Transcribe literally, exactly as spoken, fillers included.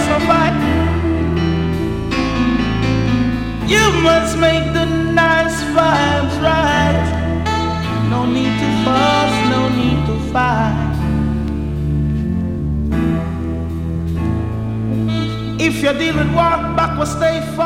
fuss or fight. You must make the nice vibes right. No need to fuss, no need to fight. If you deal with walk backward, stay far.